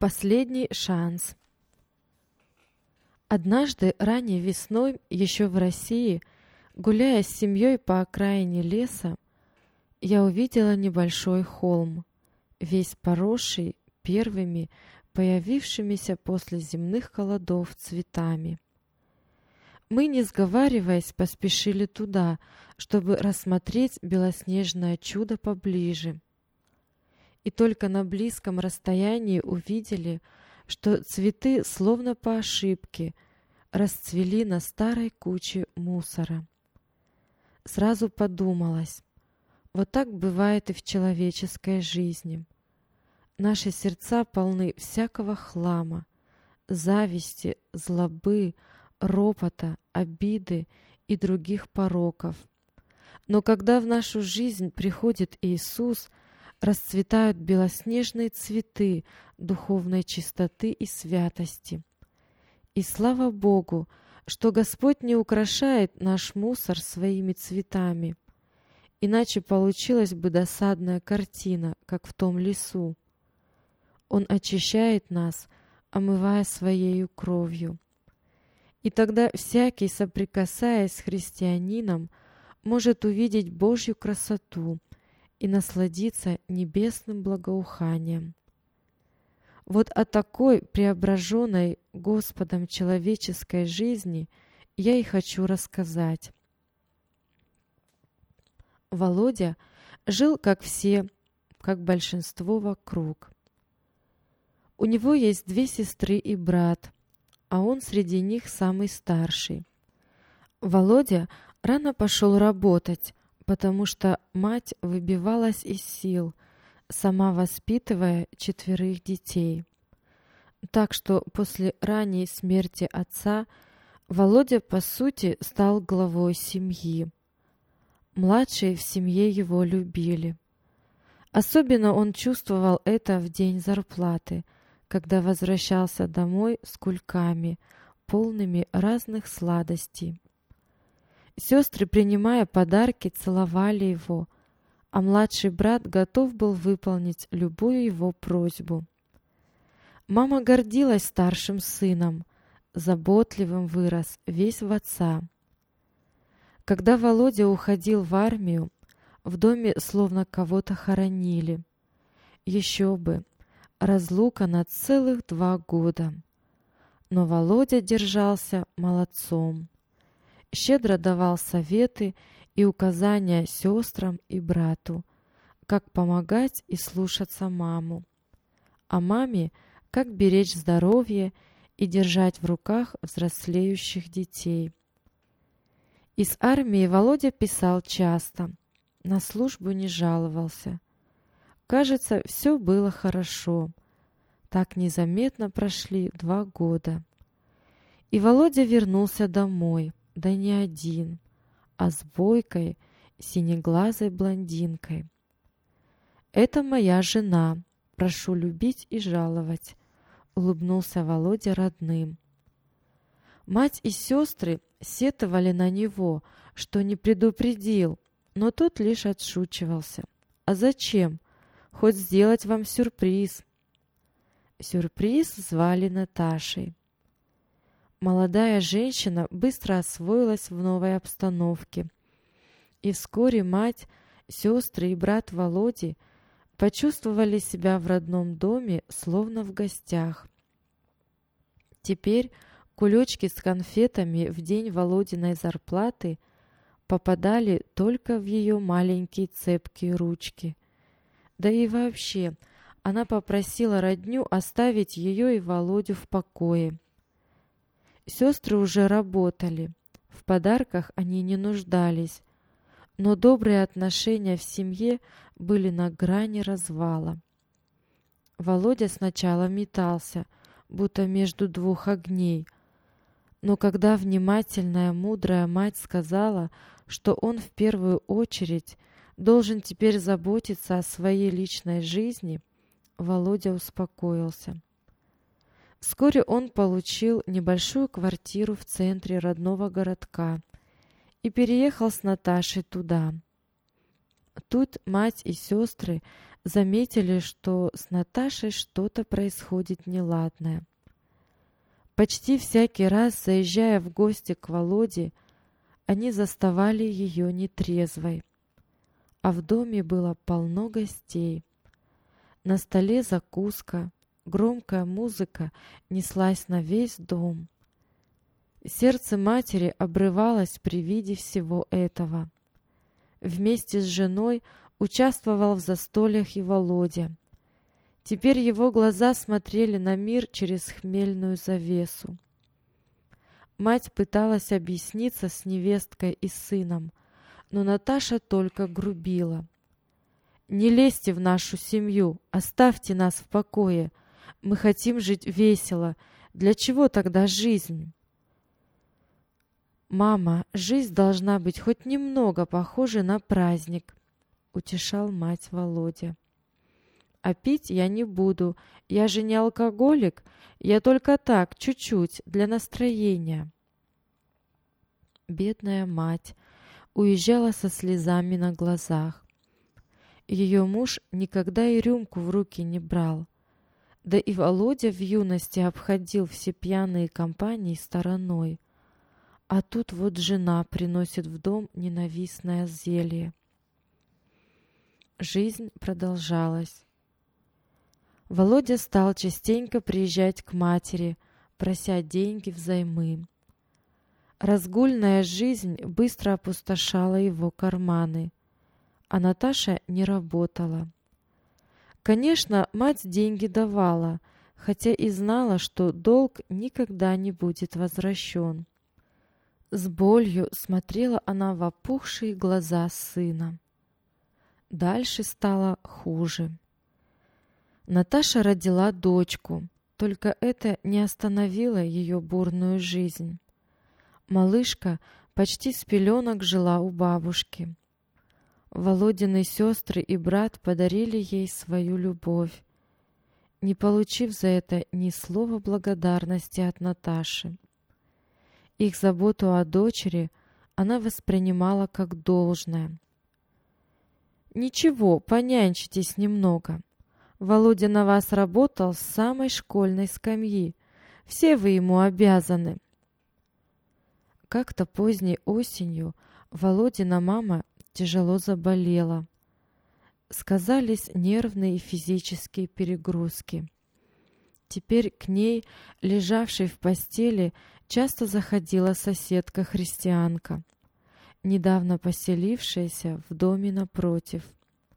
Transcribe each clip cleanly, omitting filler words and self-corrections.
Последний шанс. Однажды ранней весной, еще в России, гуляя с семьей по окраине леса, я увидела небольшой холм, весь поросший первыми появившимися после земных холодов цветами. Мы, не сговариваясь, поспешили туда, чтобы рассмотреть белоснежное чудо поближе. И только на близком расстоянии увидели, что цветы, словно по ошибке, расцвели на старой куче мусора. Сразу подумалось, вот так бывает и в человеческой жизни. Наши сердца полны всякого хлама, зависти, злобы, ропота, обиды и других пороков. Но когда в нашу жизнь приходит Иисус, расцветают белоснежные цветы духовной чистоты и святости. И слава Богу, что Господь не украшает наш мусор своими цветами, иначе получилась бы досадная картина, как в том лесу. Он очищает нас, омывая Своею кровью. И тогда всякий, соприкасаясь с христианином, может увидеть Божью красоту и насладиться небесным благоуханием. Вот о такой преображенной Господом человеческой жизни я и хочу рассказать. Володя жил, как все, как большинство вокруг. У него есть 2 сестры и брат, а он среди них самый старший. Володя рано пошел работать, потому что мать выбивалась из сил, сама воспитывая 4 детей. Так что после ранней смерти отца Володя, по сути, стал главой семьи. Младшие в семье его любили. Особенно он чувствовал это в день зарплаты, когда возвращался домой с кульками, полными разных сладостей. Сестры, принимая подарки, целовали его, а младший брат готов был выполнить любую его просьбу. Мама гордилась старшим сыном, заботливым вырос, весь в отца. Когда Володя уходил в армию, в доме словно кого-то хоронили. Еще бы, разлука на целых 2 года. Но Володя держался молодцом. Щедро давал советы и указания сестрам и брату, как помогать и слушаться маму, а маме, как беречь здоровье и держать в руках взрослеющих детей. Из армии Володя писал часто, на службу не жаловался. Кажется, все было хорошо. Так незаметно прошли 2 года. И Володя вернулся домой, да не один, а с бойкой, синеглазой блондинкой. «Это моя жена, прошу любить и жаловать», — улыбнулся Володя родным. Мать и сестры сетовали на него, что не предупредил, но тот лишь отшучивался. «А зачем? Хоть сделать вам сюрприз». Сюрприз звали Наташей. Молодая женщина быстро освоилась в новой обстановке. И вскоре мать, сестры и брат Володи почувствовали себя в родном доме, словно в гостях. Теперь кулечки с конфетами в день Володиной зарплаты попадали только в ее маленькие цепкие ручки. Да и вообще, она попросила родню оставить ее и Володю в покое. Сестры уже работали, в подарках они не нуждались, но добрые отношения в семье были на грани развала. Володя сначала метался, будто между 2 огней, но когда внимательная, мудрая мать сказала, что он в первую очередь должен теперь заботиться о своей личной жизни, Володя успокоился. Вскоре он получил небольшую квартиру в центре родного городка и переехал с Наташей туда. Тут мать и сестры заметили, что с Наташей что-то происходит неладное. Почти всякий раз, заезжая в гости к Володе, они заставали ее нетрезвой. А в доме было полно гостей. На столе закуска, громкая музыка неслась на весь дом. Сердце матери обрывалось при виде всего этого. Вместе с женой участвовал в застольях и Володя. Теперь его глаза смотрели на мир через хмельную завесу. Мать пыталась объясниться с невесткой и сыном, но Наташа только грубила. «Не лезьте в нашу семью, оставьте нас в покое. Мы хотим жить весело. Для чего тогда жизнь?» «Мама, жизнь должна быть хоть немного похожа на праздник», — утешал мать Володя. «А пить я не буду. Я же не алкоголик. Я только так, чуть-чуть, для настроения». Бедная мать уезжала со слезами на глазах. Ее муж никогда и рюмку в руки не брал. Да и Володя в юности обходил все пьяные компании стороной. А тут вот жена приносит в дом ненавистное зелье. Жизнь продолжалась. Володя стал частенько приезжать к матери, прося деньги взаймы. Разгульная жизнь быстро опустошала его карманы, а Наташа не работала. Конечно, мать деньги давала, хотя и знала, что долг никогда не будет возвращен. С болью смотрела она в опухшие глаза сына. Дальше стало хуже. Наташа родила дочку, только это не остановило ее бурную жизнь. Малышка почти с пеленок жила у бабушки. Володины сестры и брат подарили ей свою любовь, не получив за это ни слова благодарности от Наташи. Их заботу о дочери она воспринимала как должное. «Ничего, понянчитесь немного. Володя на вас работал с самой школьной скамьи. Все вы ему обязаны». Как-то поздней осенью Володина мама тяжело заболела. Сказались нервные и физические перегрузки. Теперь к ней, лежавшей в постели, часто заходила соседка-христианка, недавно поселившаяся в доме напротив.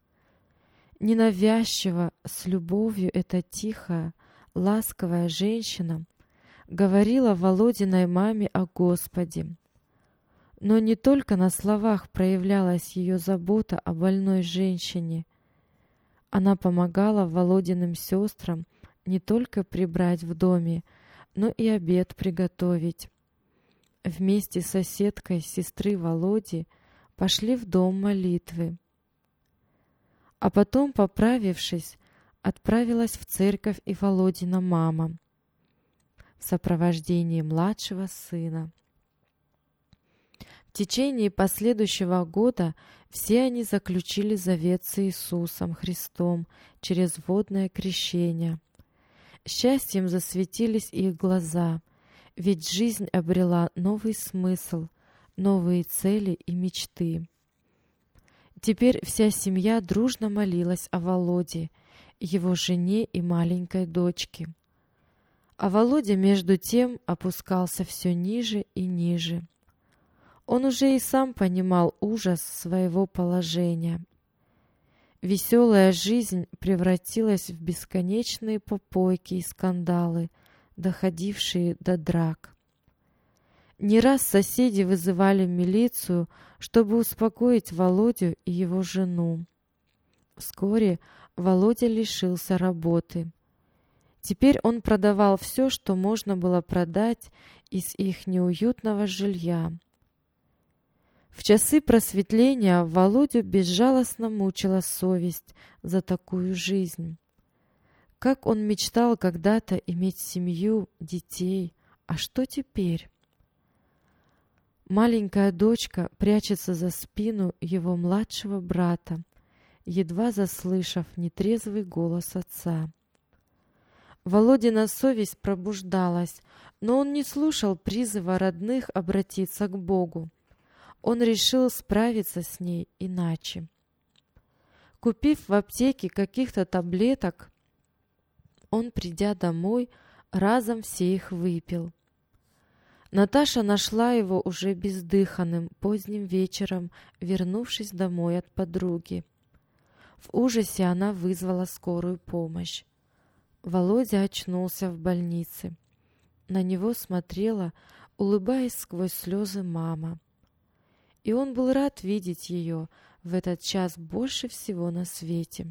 Ненавязчиво, с любовью эта тихая, ласковая женщина говорила Володиной маме о Господе. Но не только на словах проявлялась ее забота о больной женщине. Она помогала Володиным сестрам не только прибрать в доме, но и обед приготовить. Вместе с соседкой сестры Володи пошли в дом молитвы. А потом, поправившись, отправилась в церковь и Володина мама в сопровождении младшего сына. В течение последующего года все они заключили завет с Иисусом Христом через водное крещение. Счастьем засветились их глаза, ведь жизнь обрела новый смысл, новые цели и мечты. Теперь вся семья дружно молилась о Володе, его жене и маленькой дочке. А Володя между тем опускался все ниже и ниже. Он уже и сам понимал ужас своего положения. Веселая жизнь превратилась в бесконечные попойки и скандалы, доходившие до драк. Не раз соседи вызывали милицию, чтобы успокоить Володю и его жену. Вскоре Володя лишился работы. Теперь он продавал все, что можно было продать из их неуютного жилья. В часы просветления Володю безжалостно мучила совесть за такую жизнь. Как он мечтал когда-то иметь семью, детей, а что теперь? Маленькая дочка прячется за спину его младшего брата, едва заслышав нетрезвый голос отца. Володина совесть пробуждалась, но он не слушал призыва родных обратиться к Богу. Он решил справиться с ней иначе. Купив в аптеке каких-то таблеток, он, придя домой, разом все их выпил. Наташа нашла его уже бездыханным поздним вечером, вернувшись домой от подруги. В ужасе она вызвала скорую помощь. Володя очнулся в больнице. На него смотрела, улыбаясь сквозь слезы, мама. И он был рад видеть ее в этот час больше всего на свете.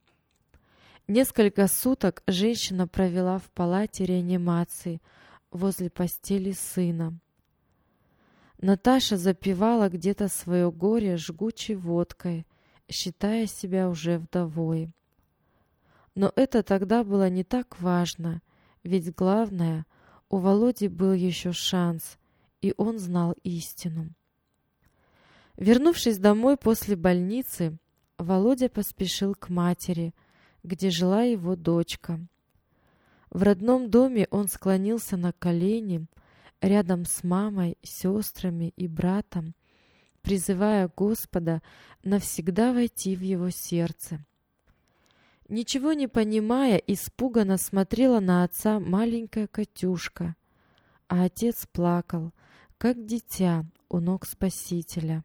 Несколько суток женщина провела в палате реанимации возле постели сына. Наташа запивала где-то свое горе жгучей водкой, считая себя уже вдовой. Но это тогда было не так важно, ведь главное, у Володи был еще шанс, и он знал истину. Вернувшись домой после больницы, Володя поспешил к матери, где жила его дочка. В родном доме он склонился на колени рядом с мамой, сестрами и братом, призывая Господа навсегда войти в его сердце. Ничего не понимая, испуганно смотрела на отца маленькая Катюшка, а отец плакал, как дитя у ног Спасителя.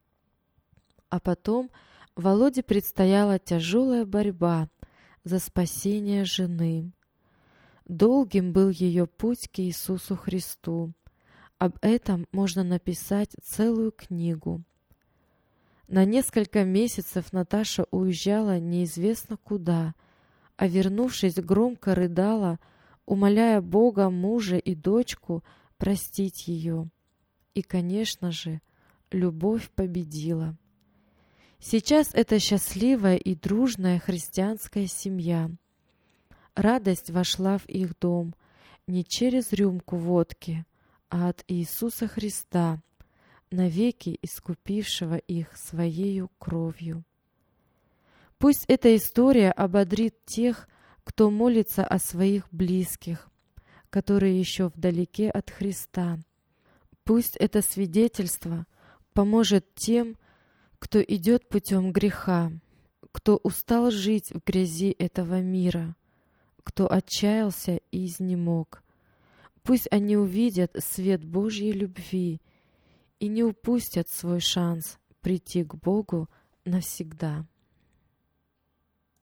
А потом Володе предстояла тяжелая борьба за спасение жены. Долгим был ее путь к Иисусу Христу. Об этом можно написать целую книгу. На несколько месяцев Наташа уезжала неизвестно куда, а вернувшись, громко рыдала, умоляя Бога, мужа и дочку простить ее. И, конечно же, любовь победила. Сейчас это счастливая и дружная христианская семья. Радость вошла в их дом не через рюмку водки, а от Иисуса Христа, навеки искупившего их своею кровью. Пусть эта история ободрит тех, кто молится о своих близких, которые еще вдалеке от Христа. Пусть это свидетельство поможет тем, кто идет путем греха, кто устал жить в грязи этого мира, кто отчаялся и изнемог. Пусть они увидят свет Божьей любви и не упустят свой шанс прийти к Богу навсегда.